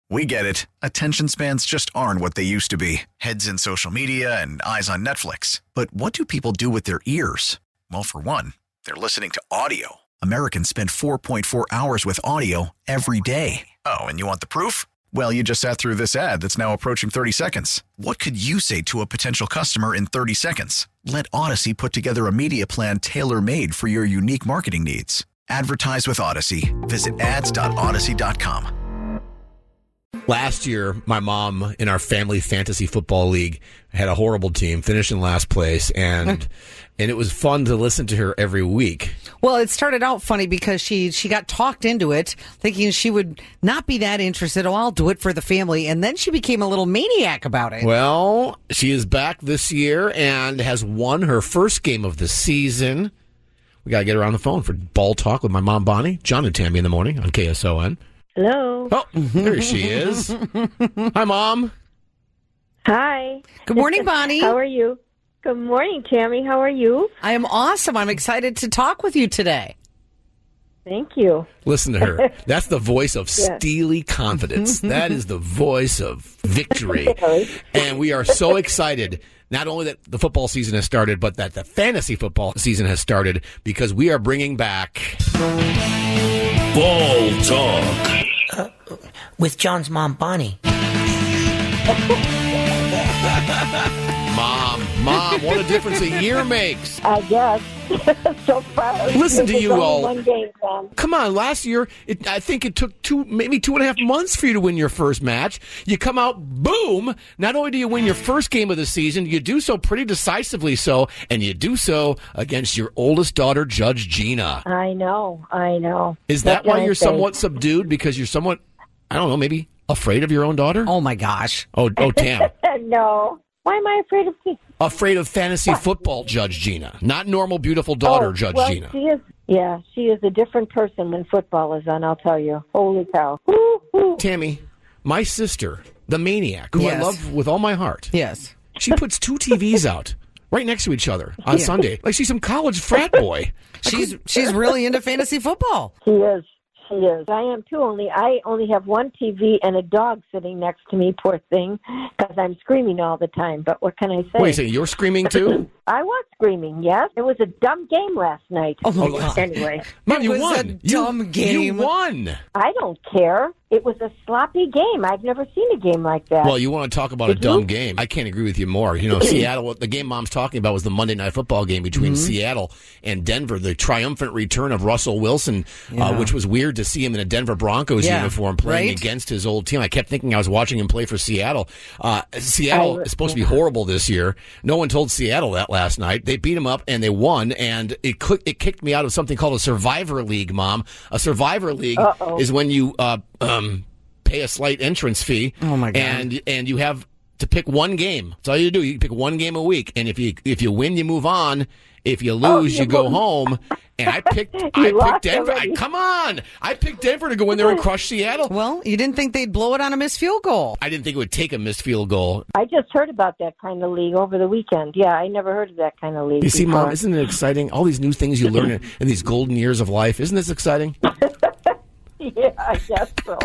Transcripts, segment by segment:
We get it. Attention spans just aren't what they used to be. Heads in social media and eyes on Netflix. But what do people do with their ears? Well, for one, they're listening to audio. Americans spend 4.4 hours with audio every day. Oh, and you want the proof? Well, you just sat through this ad that's now approaching 30 seconds. What could you say to a potential customer in 30 seconds? Let Odyssey put together a media plan tailor-made for your unique marketing needs. Advertise with Odyssey. Visit ads.odyssey.com. Last year, my mom in our family fantasy football league had a horrible team, finished in last place, and it was fun to listen to her every week. Well, it started out funny because she got talked into it, thinking she would not be that interested. Oh, I'll do it for the family. And then she became a little maniac about it. Well, she is back this year and has won her first game of the season. We got to get her on the phone for ball talk with my mom, Bonnie. John and Tammy in the morning on KSON. Hello. Oh, there she is. Hi, Mom. Hi. Good morning, Bonnie. How are you? Good morning, Tammy. How are you? I am awesome. I'm excited to talk with you today. Thank you. Listen to her. That's the voice of steely confidence. That is the voice of victory. And we are so excited, not only that the football season has started, but that the fantasy football season has started, because we are bringing back Ball Talk. With John's mom, Bonnie. Mom, what a difference a year makes. I guess. So far. Listen to you all. One game, Tom. Come on, last year, I think it took maybe 2.5 months for you to win your first match. You come out, boom. Not only do you win your first game of the season, you do so pretty decisively so, and you do so against your oldest daughter, Judge Gina. I know. Is that why you're somewhat subdued? Because you're somewhat, I don't know, maybe afraid of your own daughter? Oh, my gosh. Oh, Tam. No. Why am I afraid of you? Afraid of fantasy football, Judge Gina. Not normal, beautiful daughter, Judge Gina. She is a different person when football is on, I'll tell you. Holy cow. Woo-hoo. Tammy, my sister, the maniac, who I love with all my heart. Yes. She puts 2 TVs out right next to each other on Sunday. Like she's some college frat boy. She's really into fantasy football. She is. I am too. I only have one TV and a dog sitting next to me, poor thing, because I'm screaming all the time. But what can I say? Wait a second, you're screaming too? I was screaming, yes. It was a dumb game last night. Oh, my God. Anyway. Mom, you was won. a dumb game. You won. I don't care. It was a sloppy game. I've never seen a game like that. Well, you want to talk about a dumb game. I can't agree with you more. You know, Seattle, the game Mom's talking about was the Monday Night Football game between Seattle and Denver, the triumphant return of Russell Wilson, which was weird to see him in a Denver Broncos uniform playing against his old team. I kept thinking I was watching him play for Seattle. Seattle is supposed to be horrible this year. No one told Seattle that last night. They beat him up and they won, and it kicked me out of something called a Survivor League, Mom. A Survivor League is when you pay a slight entrance fee. Oh my God. And you have to pick one game. That's all you do. You pick one game a week, and if you win, you move on. If you lose, you go home. And I picked Denver. I picked Denver to go in there and crush Seattle. Well, you didn't think they'd blow it on a missed field goal. I didn't think it would take a missed field goal. I just heard about that kind of league over the weekend. Yeah, I never heard of that kind of league. You see, before. Mom, isn't it exciting? All these new things you learn in these golden years of life. Isn't this exciting? Yeah, I guess so.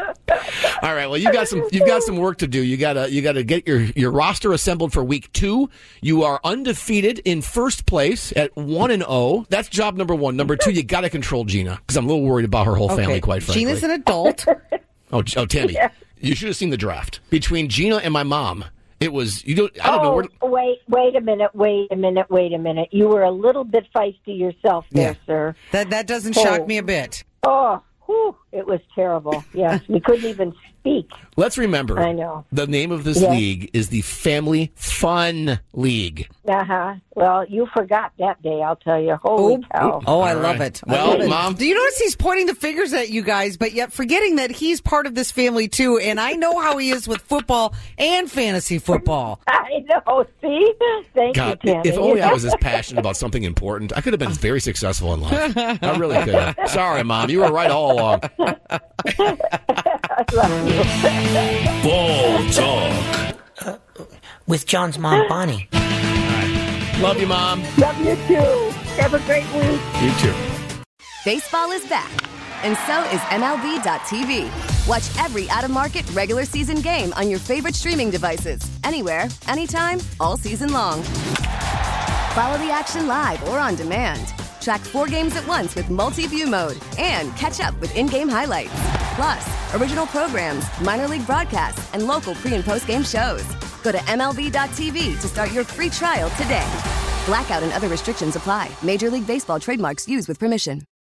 All right. Well, you've got some work to do. You gotta get your roster assembled for week 2. You are undefeated in first place at 1-0. That's job number 1. Number 2, you got to control Gina, because I'm a little worried about her whole family. Quite frankly, Gina's an adult. Oh, Tammy, you should have seen the draft between Gina and my mom. It was I don't know. Wait a minute. You were a little bit feisty yourself there, sir. That doesn't shock me a bit. Oh. Whew, it was terrible. Yes, we couldn't even speak. Let's remember, I know. The name of this league is the Family Fun League. Well, you forgot that day, I'll tell you. Holy cow. Oh, I love it. Well, Mom. Do you notice he's pointing the fingers at you guys, but yet forgetting that he's part of this family too, and I know how he is with football and fantasy football. I know, see? Thank you, Tammy. If only I was as passionate about something important, I could have been very successful in life. I really could have. Sorry, Mom. You were right all along. I love you. Ball Talk. With John's mom, Bonnie. Love you, Mom. Love you, too. Have a great week. You too. Baseball is back, and so is MLB.tv. Watch every out-of-market, regular season game on your favorite streaming devices. Anywhere, anytime, all season long. Follow the action live or on demand. Track 4 games at once with multi-view mode and catch up with in-game highlights. Plus, original programs, minor league broadcasts, and local pre- and post-game shows. Go to MLB.tv to start your free trial today. Blackout and other restrictions apply. Major League Baseball trademarks used with permission.